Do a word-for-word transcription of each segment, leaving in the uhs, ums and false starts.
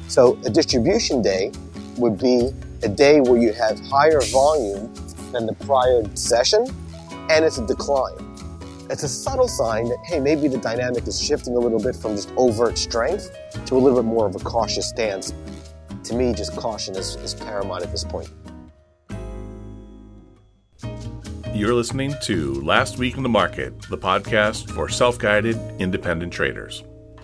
So a distribution day would be a day where you have higher volume than the prior session, and it's a decline. It's a subtle sign that, hey, maybe the dynamic is shifting a little bit from just overt strength to a little bit more of a cautious stance. To me, just caution is, is paramount at this point. You're listening to Last Week in the Market, the podcast for self-guided independent traders.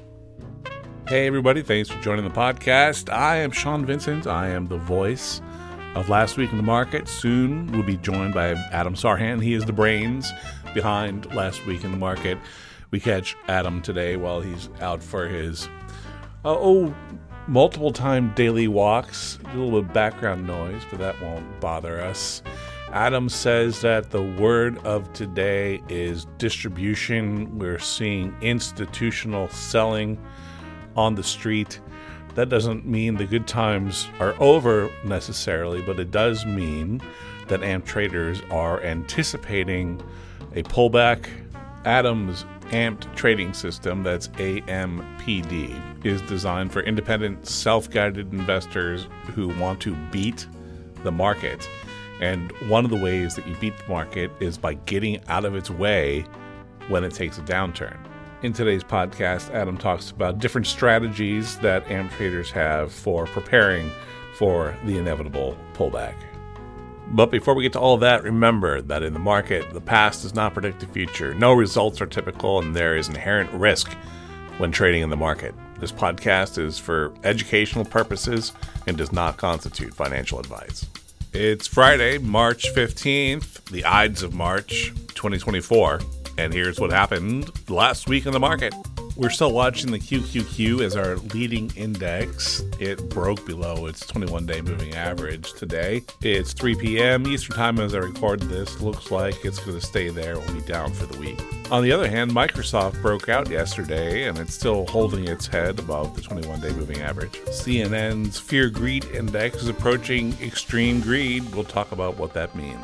Hey, everybody. Thanks for joining the podcast. I am Sean Vincent. I am the voice of Last Week in the Market. Soon we'll be joined by Adam Sarhan. He is the brains behind Last Week in the Market. We catch Adam today while he's out for his, uh, oh, multiple time daily walks. A little bit of background noise, but that won't bother us. Adam says that the word of today is distribution. We're seeing institutional selling on the street. That doesn't mean the good times are over necessarily, but it does mean that A M P traders are anticipating a pullback. Adam's A M P trading system, that's A M P D, is designed for independent, self-guided investors who want to beat the market. And one of the ways that you beat the market is by getting out of its way when it takes a downturn. In today's podcast, Adam talks about different strategies that A M P traders have for preparing for the inevitable pullback. But before we get to all of that, remember that in the market, the past does not predict the future. No results are typical, and there is inherent risk when trading in the market. This podcast is for educational purposes and does not constitute financial advice. It's Friday, March fifteenth, the Ides of March twenty twenty-four. And here's what happened last week in the market. We're still watching the Q Q Q as our leading index. It broke below its twenty-one day moving average today. It's three p.m. Eastern time as I record this. Looks like it's going to stay there. We'll be down for the week. On the other hand, Microsoft broke out yesterday, and it's still holding its head above the twenty-one day moving average. C N N's Fear Greed Index is approaching extreme greed. We'll talk about what that means.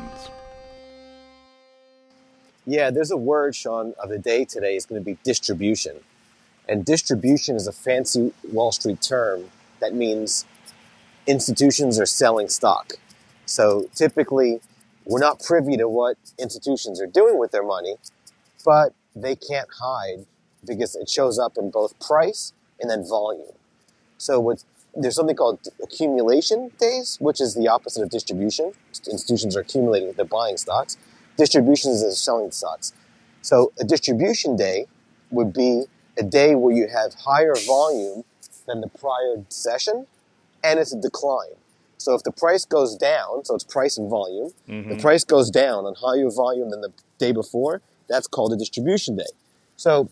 Yeah, there's a word, Sean, of the day today is going to be distribution. And distribution is a fancy Wall Street term that means institutions are selling stock. So typically, we're not privy to what institutions are doing with their money, but they can't hide because it shows up in both price and then volume. So what, there's something called accumulation days, which is the opposite of distribution. Institutions are accumulating, they're buying stocks. Distributions is selling stocks. So a distribution day would be a day where you have higher volume than the prior session, and it's a decline. So if the price goes down, so it's price and volume, mm-hmm. the price goes down on higher volume than the day before, that's called a distribution day. So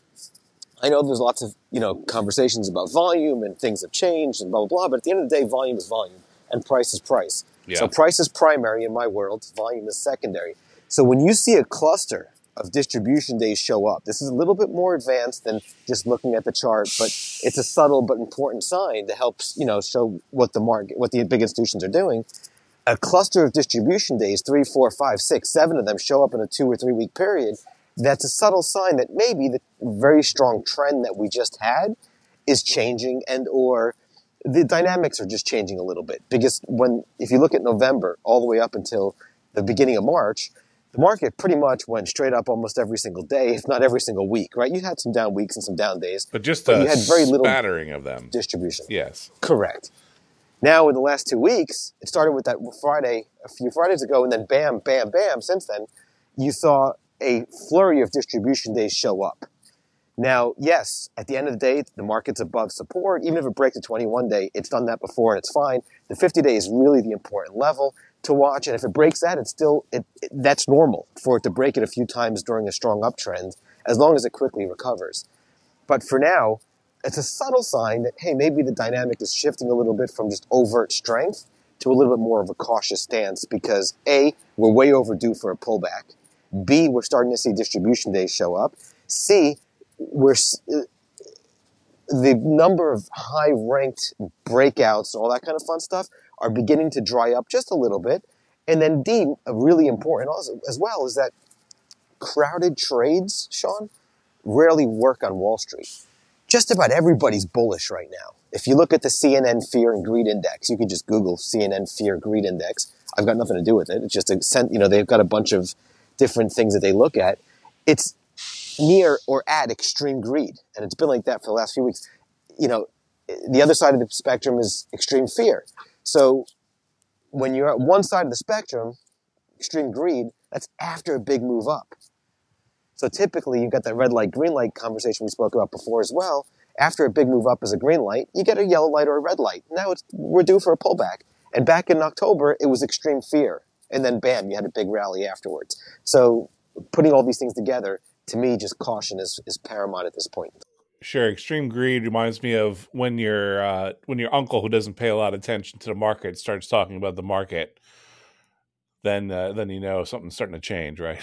I know there's lots of, you know, conversations about volume and things have changed and blah, blah, blah, but at the end of the day, volume is volume and price is price. Yeah. So price is primary in my world, volume is secondary. So when you see a cluster of distribution days show up, this is a little bit more advanced than just looking at the chart, but it's a subtle but important sign to help, you know, show what the market, what the big institutions are doing. A cluster of distribution days, three, four, five, six, seven of them show up in a two or three week period. That's a subtle sign that maybe the very strong trend that we just had is changing, and or the dynamics are just changing a little bit. Because when, if you look at November all the way up until the beginning of March, the market pretty much went straight up almost every single day, if not every single week, right? You had some down weeks and some down days. But just but a you had very little spattering of them. Distribution. Yes. Correct. Now, in the last two weeks, it started with that Friday, a few Fridays ago, and then bam, bam, bam, since then, you saw a flurry of distribution days show up. Now, yes, at the end of the day, the market's above support. Even if it breaks a twenty-one day, it's done that before and it's fine. The fifty day is really the important level to watch, and if it breaks that, it's still it, it, that's normal for it to break it a few times during a strong uptrend, as long as it quickly recovers. But for now, it's a subtle sign that, hey, maybe the dynamic is shifting a little bit from just overt strength to a little bit more of a cautious stance because A, we're way overdue for a pullback. B, we're starting to see distribution days show up. C, we're uh, the number of high-ranked breakouts and all that kind of fun stuff are beginning to dry up just a little bit. And then D, really important also, as well, is that crowded trades, Sean, rarely work on Wall Street. Just about everybody's bullish right now. if you look at the C N N Fear and Greed Index, you can just Google C N N Fear Greed Index. I've got nothing to do with it. It's just a, you know, they've got a bunch of different things that they look at. It's near or at extreme greed, and it's been like that for the last few weeks. You know, the other side of the spectrum is extreme fear. So when you're at one side of the spectrum, extreme greed, that's after a big move up. So typically, you've got that red light, green light conversation we spoke about before as well. After a big move up is a green light, you get a yellow light or a red light. Now it's, we're due for a pullback. And back in October, it was extreme fear. And then bam, you had a big rally afterwards. So putting all these things together, to me, just caution is, is paramount at this point. Sure. Extreme greed reminds me of when your uh, when your uncle, who doesn't pay a lot of attention to the market, starts talking about the market. Then, uh, then you know something's starting to change, right?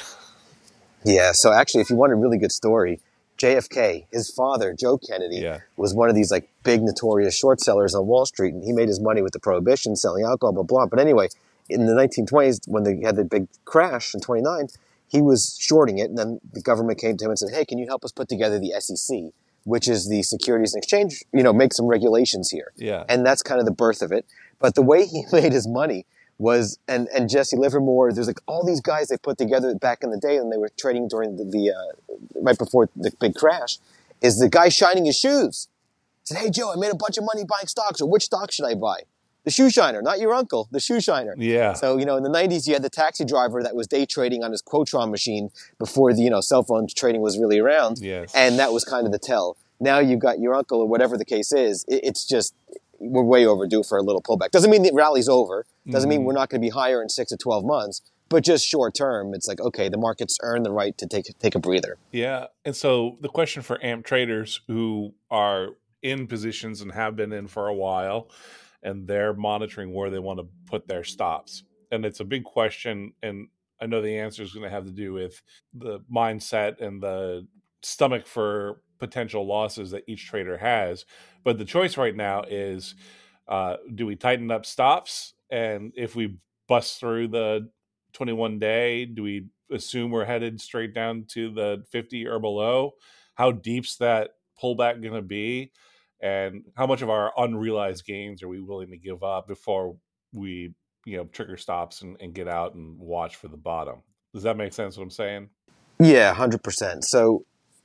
Yeah. So actually, if you want a really good story, J F K, his father, Joe Kennedy, yeah. was one of these like big notorious short sellers on Wall Street, and he made his money with the prohibition, selling alcohol, blah blah. But anyway, in the nineteen twenties, when they had the big crash in twenty-nine, he was shorting it, and then the government came to him and said, "Hey, can you help us put together the S E C?" which is the Securities and Exchange, you know, make some regulations here. Yeah. And that's kind of the birth of it. But the way he made his money was, and, and Jesse Livermore, there's like all these guys they put together back in the day when they were trading during the, the uh, right before the big crash, is the guy shining his shoes. He said, "Hey, Joe, I made a bunch of money buying stocks, or which stock should I buy?" The shoe shiner, not your uncle, the shoe shiner. Yeah. So, you know, in the nineties, you had the taxi driver that was day trading on his Quotron machine before the, you know, cell phone trading was really around. Yes. And that was kind of the tell. Now you've got your uncle, or whatever the case is. It, it's just, we're way overdue for a little pullback. Doesn't mean the rally's over. Doesn't mm-hmm. mean we're not going to be higher in six to twelve months. But just short term, it's like, okay, the market's earned the right to take take a breather. Yeah. And so the question for A M P traders who are in positions and have been in for a while, and they're monitoring where they want to put their stops. And it's a big question. And I know the answer is going to have to do with the mindset and the stomach for potential losses that each trader has. But the choice right now is, uh, do we tighten up stops? And if we bust through the twenty-one day, do we assume we're headed straight down to the fifty or below? How deep's that pullback going to be? And how much of our unrealized gains are we willing to give up before we, you know, trigger stops and, and get out and watch for the bottom? Does that make sense what I'm saying? Yeah, one hundred percent. So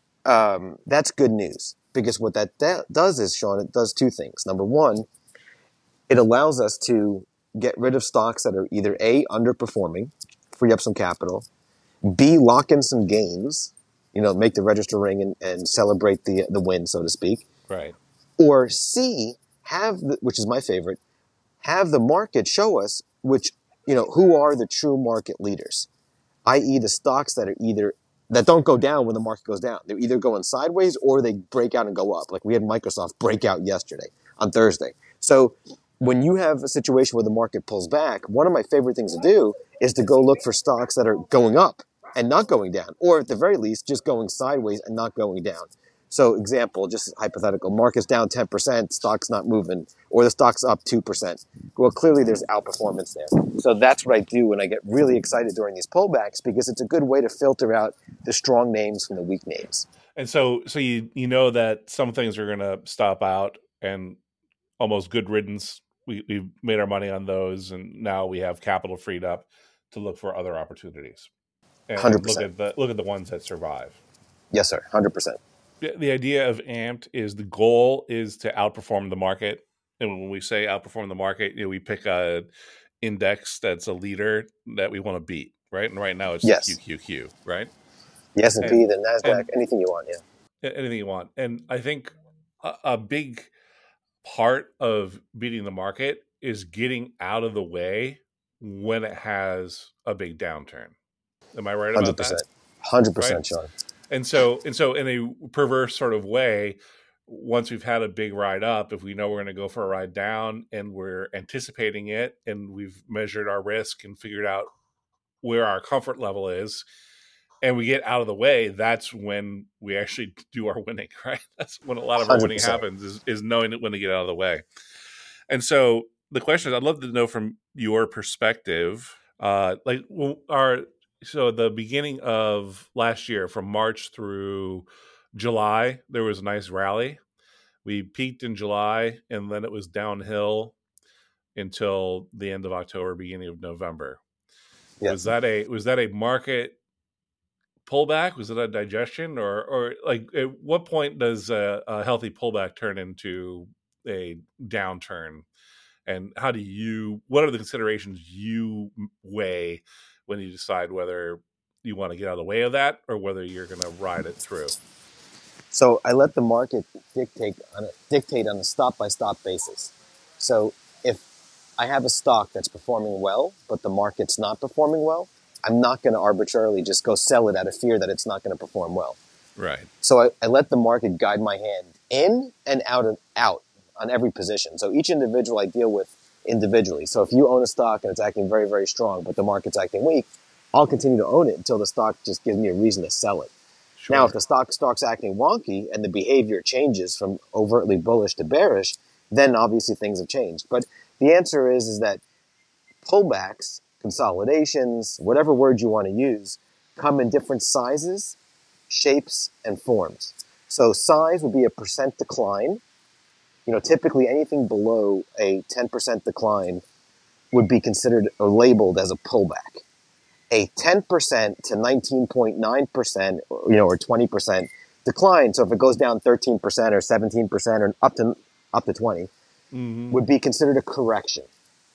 um, that's good news, because what that da- does is, Sean, it does two things. Number one, it allows us to get rid of stocks that are either A, underperforming, free up some capital, B, lock in some gains, you know, make the register ring and, and celebrate the the win, so to speak. Right. Or C, have the, which is my favorite, have the market show us which, you know, who are the true market leaders, that is the stocks that are either, that don't go down when the market goes down. They're either going sideways or they break out and go up. Like we had Microsoft break out yesterday on Thursday. So when you have a situation where the market pulls back, one of my favorite things to do is to go look for stocks that are going up and not going down, or at the very least, just going sideways and not going down. So example, just hypothetical, market's down ten percent, stock's not moving, or the stock's up two percent. Well, clearly there's outperformance there. So that's what I do when I get really excited during these pullbacks, because it's a good way to filter out the strong names from the weak names. And so so you you know that some things are going to stop out, and almost good riddance. We, we've made our money on those, and now we have capital freed up to look for other opportunities. And one hundred percent. look at the look at the ones that survive. Yes, sir. one hundred percent. The idea of Amped is the goal is to outperform the market. And when we say outperform the market, you know, we pick a index that's a leader that we want to beat, right? And right now it's yes. the Q Q Q, right? The S and P, the NASDAQ, and anything you want, yeah. Anything you want. And I think a, a big part of beating the market is getting out of the way when it has a big downturn. Am I right about one hundred percent. that? one hundred percent, right? Sean. And so, and so, in a perverse sort of way, once we've had a big ride up, if we know we're going to go for a ride down and we're anticipating it, and we've measured our risk and figured out where our comfort level is, and we get out of the way, that's when we actually do our winning, right? That's when a lot of our winning happens, is, is knowing when to get out of the way. And so the question is, I'd love to know from your perspective, uh, like our So the beginning of last year, from March through July, there was a nice rally. we peaked in July, and then it was downhill until the end of October, beginning of November. Yeah. Was that a was that a market pullback? Was it a digestion, or or like at what point does a, a healthy pullback turn into a downturn? And how do you? What are the considerations you weigh when you decide whether you want to get out of the way of that or whether you're going to ride it through? So I let the market dictate on a, dictate on a stop-by-stop basis. So if I have a stock that's performing well, but the market's not performing well, I'm not going to arbitrarily just go sell it out of fear that it's not going to perform well. Right. So I, I let the market guide my hand in and out and out on every position. So each individual I deal with individually. So if you own a stock and it's acting very, very strong, but the market's acting weak, I'll continue to own it until the stock just gives me a reason to sell it. Sure. Now, if the stock starts acting wonky and the behavior changes from overtly bullish to bearish, then obviously things have changed. But the answer is, is that pullbacks, consolidations, whatever word you want to use, come in different sizes, shapes, and forms. So size would be a percent decline. You know, typically anything below a ten percent decline would be considered or labeled as a pullback. A ten percent to nineteen point nine percent, you know, or twenty percent decline. So if it goes down thirteen percent or seventeen percent or up to up to twenty, mm-hmm. would be considered a correction.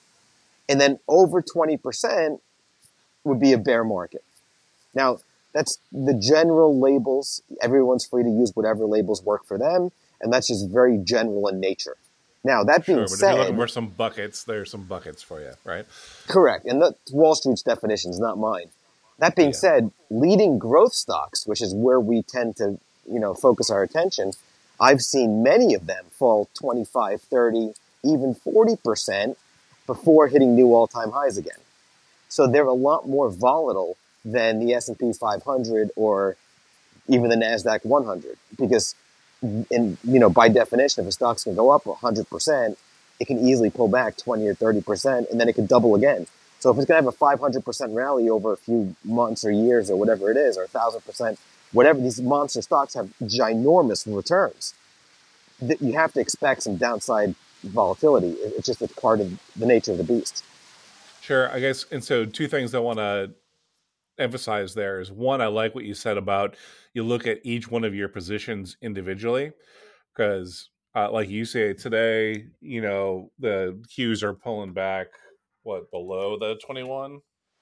And then over twenty percent would be a bear market. Now, that's the general labels. Everyone's free to use whatever labels work for them, and that's just very general in nature. Now, that being sure, but said... if you're looking for some buckets, there's some buckets for you, right? Correct. And that's Wall Street's definitions, not mine. That being yeah. said, leading growth stocks, which is where we tend to, you know, focus our attention, I've seen many of them fall twenty-five, thirty, even forty percent before hitting new all-time highs again. So they're a lot more volatile than the S and P five hundred or even the NASDAQ one hundred because... And, you know, by definition, if a stock's going to go up one hundred percent, it can easily pull back twenty or thirty percent, and then it could double again. So if it's going to have a five hundred percent rally over a few months or years or whatever it is, or one thousand percent, whatever, these monster stocks have ginormous returns. You have to expect some downside volatility. It's just a part of the nature of the beast. Sure, I guess. And so two things I want to emphasize there is, one, I like what you said about you look at each one of your positions individually, because uh, like you say today, you know, the Qs are pulling back what below the twenty-one.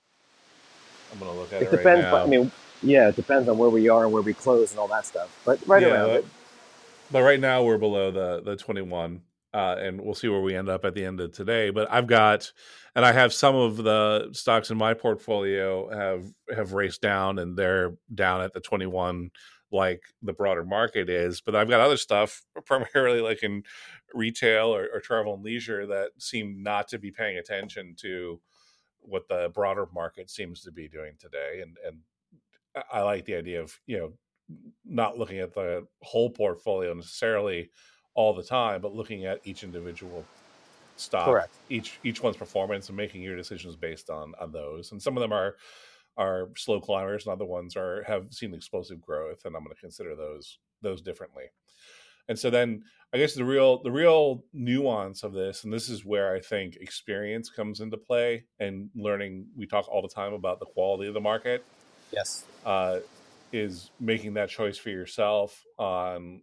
I'm gonna look at it, it depends, right now. I mean, yeah, it depends on where we are and where we close and all that stuff, but right yeah, around but, it. But right now we're below the the twenty-one. Uh, and we'll see where we end up at the end of today. But I've got, and I have some of the stocks in my portfolio have have raced down, and they're down at the twenty-one, like the broader market is. But I've got other stuff, primarily like in retail or, or travel and leisure, that seem not to be paying attention to what the broader market seems to be doing today. And and I like the idea of, you know, not looking at the whole portfolio necessarily all the time, but looking at each individual stock, Correct. each each one's performance, and making your decisions based on on those. And some of them are are slow climbers, and other ones are have seen explosive growth, and I'm going to consider those those differently. And so then I guess the real the real nuance of this, and this is where I think experience comes into play, and learning. We talk all the time about the quality of the market. Yes, uh, is making that choice for yourself on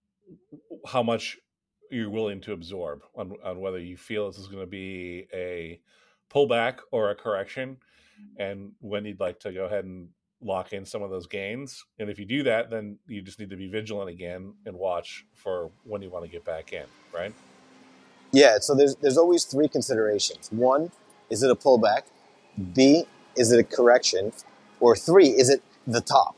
how much you're willing to absorb, on, on whether you feel this is going to be a pullback or a correction, and when you'd like to go ahead and lock in some of those gains. And if you do that, then you just need to be vigilant again and watch for when you want to get back in, right? Yeah, so there's there's always three considerations. One, is it a pullback? B, is it a correction? Or three, is it the top?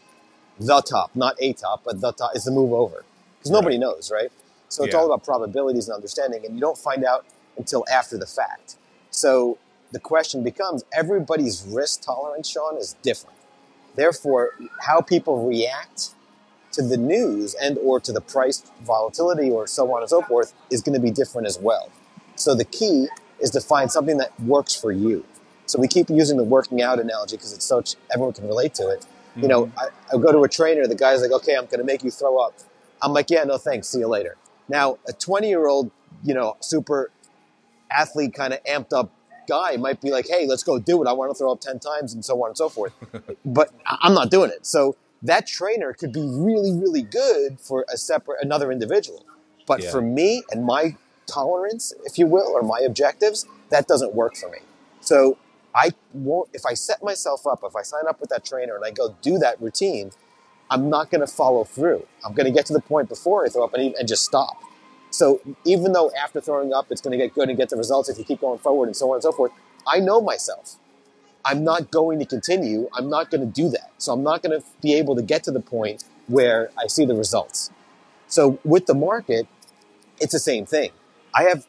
The top, not a top, but the top is the move over. Because nobody Right. knows, right? So it's Yeah. all about probabilities and understanding, and you don't find out until after the fact. So the question becomes, everybody's risk tolerance, Sean, is different. Therefore, how people react to the news and or to the price volatility or so on and so forth is going to be different as well. So the key is to find something that works for you. So we keep using the working out analogy because it's such, everyone can relate to it. Mm-hmm. You know, I, I go to a trainer, the guy's like, okay, I'm going to make you throw up. I'm like, yeah, no thanks, see you later. Now, a twenty-year-old, you know, super athlete kind of amped up guy might be like, hey, let's go do it. I want to throw up ten times and so on and so forth. But I'm not doing it. So that trainer could be really, really good for a separate, another individual. But yeah. for me and my tolerance, if you will, or my objectives, that doesn't work for me. So I won't, if I set myself up, if I sign up with that trainer and I go do that routine, I'm not going to follow through. I'm going to get to the point before I throw up and, and just stop. So even though after throwing up, it's going to get good and get the results if you keep going forward and so on and so forth, I know myself. I'm not going to continue. I'm not going to do that. So I'm not going to be able to get to the point where I see the results. So with the market, it's the same thing. I have,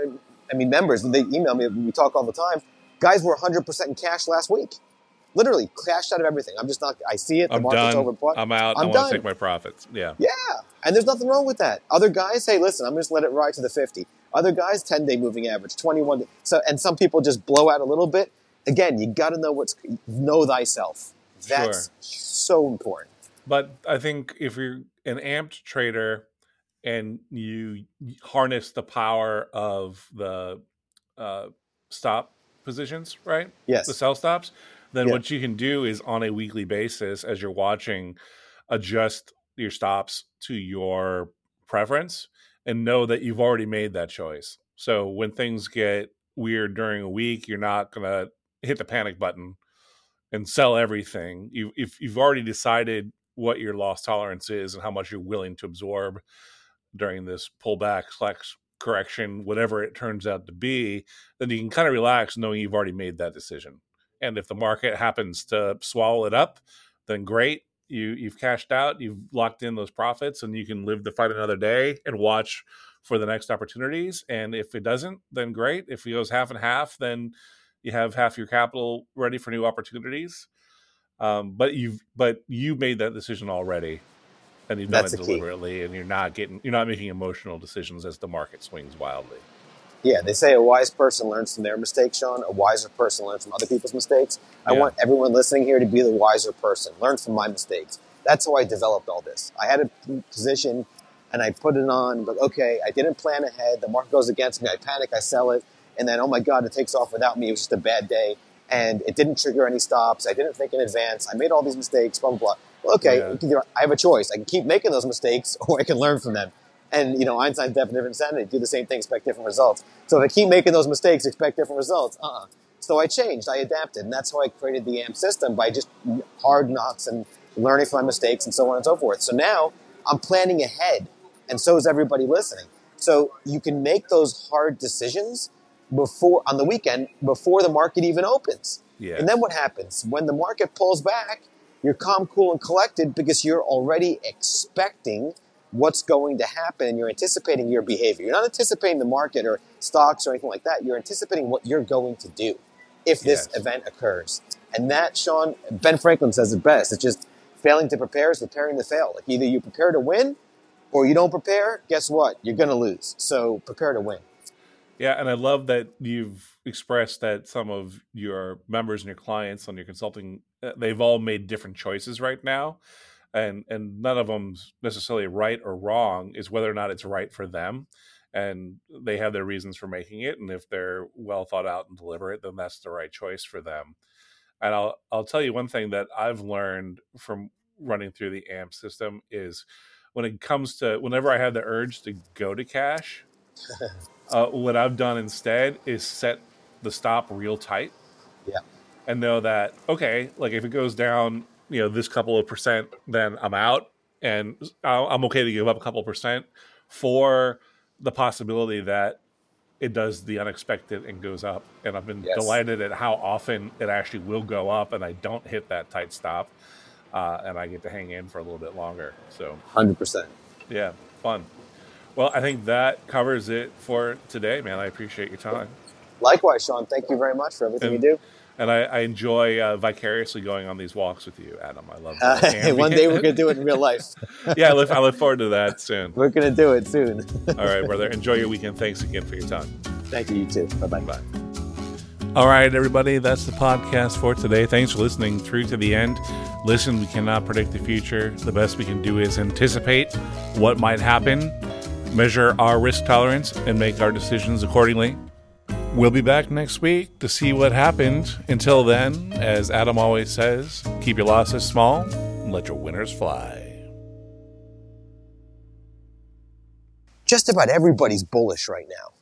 I mean, members, they email me, we talk all the time. Guys were one hundred percent in cash last week. Literally, cashed out of everything. I'm just not, I see it, the I'm market's done. overbought. I'm out. I'm I want to take my profits. Yeah. Yeah. And there's nothing wrong with that. Other guys, hey, listen, I'm just let it ride to the fifty. Other guys, ten-day moving average, twenty-one. So, and some people just blow out a little bit. Again, you got to know what's, know thyself. That's Sure. so important. But I think if you're an amped trader and you harness the power of the uh, stop positions, right? Yes. The sell stops, then Yeah. what you can do is on a weekly basis, as you're watching, adjust your stops to your preference and know that you've already made that choice. So when things get weird during a week, you're not going to hit the panic button and sell everything. You, if you've already decided what your loss tolerance is and how much you're willing to absorb during this pullback slash correction, whatever it turns out to be, then you can kind of relax knowing you've already made that decision. And if the market happens to swallow it up, then great. You, you've cashed out, you've locked in those profits, and you can live to fight another day and watch for the next opportunities. And if it doesn't, then great. If it goes half and half, then you have half your capital ready for new opportunities. Um, but you've but you made that decision already, and you've done That's it the key. deliberately, and you're not getting you're not making emotional decisions as the market swings wildly. Yeah, they say a wise person learns from their mistakes, Sean. A wiser person learns from other people's mistakes. I Yeah. want everyone listening here to be the wiser person. Learn from my mistakes. That's how I developed all this. I had a position, and I put it on, but okay, I didn't plan ahead. The market goes against me. I panic. I sell it. And then, oh my God, it takes off without me. It was just a bad day. And it didn't trigger any stops. I didn't think in advance. I made all these mistakes, blah, blah, blah. Well, okay, Yeah. either I have a choice. I can keep making those mistakes, or I can learn from them. And, you know, Einstein's definition of insanity, do the same thing, expect different results. So if I keep making those mistakes, expect different results. Uh-uh. So I changed. I adapted. And that's how I created the A M system, by just hard knocks and learning from my mistakes and so on and so forth. So now I'm planning ahead, and so is everybody listening. So you can make those hard decisions before on the weekend, before the market even opens. Yeah. And then what happens? When the market pulls back, you're calm, cool, and collected because you're already expecting what's going to happen, and you're anticipating your behavior. You're not anticipating the market or stocks or anything like that. You're anticipating what you're going to do if this Yes. event occurs. And that, Sean, Ben Franklin says it best. It's just failing to prepare is preparing to fail. Like either you prepare to win or you don't prepare, guess what? You're going to lose. So prepare to win. Yeah, and I love that you've expressed that some of your members and your clients on your consulting, uh, they've all made different choices right now. And and none of them's necessarily right or wrong. Is whether or not it's right for them. And they have their reasons for making it. And if they're well thought out and deliberate, then that's the right choice for them. And I'll I'll tell you one thing that I've learned from running through the A M P system is when it comes to whenever I have the urge to go to cash, uh, what I've done instead is set the stop real tight. Yeah. And know that, okay, like if it goes down, you know, this couple of percent, then I'm out, and I'm okay to give up a couple of percent for the possibility that it does the unexpected and goes up. And I've been Yes. delighted at how often it actually will go up and I don't hit that tight stop, uh, and I get to hang in for a little bit longer. So one hundred percent. yeah, fun. Well, I think that covers it for today, man. I appreciate your time. Likewise, Sean, thank you very much for everything And- you do. And I, I enjoy uh, vicariously going on these walks with you, Adam. I love Uh, that. one day we're going to do it in real life. Yeah, I look, I look forward to that soon. We're going to do it soon. All right, brother. Enjoy your weekend. Thanks again for your time. Thank you, you too. Bye-bye. Bye. All right, everybody. That's the podcast for today. Thanks for listening through to the end. Listen, we cannot predict the future. The best we can do is anticipate what might happen. measure our risk tolerance, and make our decisions accordingly. We'll be back next week to see what happened. Until then, as Adam always says, keep your losses small and let your winners fly. Just about everybody's bullish right now.